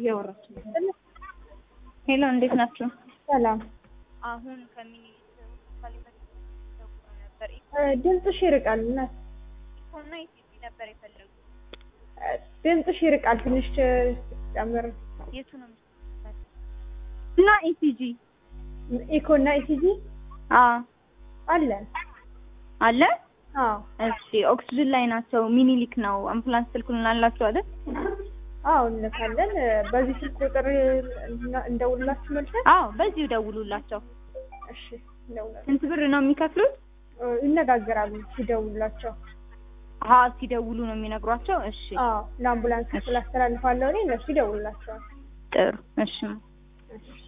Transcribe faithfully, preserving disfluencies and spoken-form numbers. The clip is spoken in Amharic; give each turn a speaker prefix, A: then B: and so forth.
A: እያወራች ነው።
B: ሄሎ እንዴት ናችሁ?
A: ሰላም።
B: አሁን ከሚኒሊክ ካሊመት ነበር
A: ድምፅሽ ይርቃል እና
B: ኢኮና ኢቲቪ ነበር የፈለጉት።
A: ድምፅሽ ይርቃል ትንሽ ጨምር።
B: የቱ ነው እና ኢቲጂ
A: ኢኮና ኢቲጂ
B: አዎ
A: አለ
B: አለ።
A: አዎ
B: እሺ ኦክሲጅን ላይ ናቸው። ሚኒሊክ ነው። አምቡላንስ ስልኩን አላችሁ አይደል?
A: አዎ እንልካለን። በዚህ ስልክ ቁጥር እንደውላችሁ መልሰን?
B: አዎ በዚሁ ደውሉላቸው።
A: እሺ እንደውላለን።
B: ስንት ብር ነው የሚከፍሉት?
A: ይነጋገራሉ ሲደውሉላቸው።
B: አሃ ሲደውሉ ነው የሚነግሯቸው። እሺ
A: አዎ ለአምቡላንስ ስላስተላልፋለሁ እኔ እነሱ ይደውሉላቸዋል።
B: ጥሩ እሺ።
A: እሺ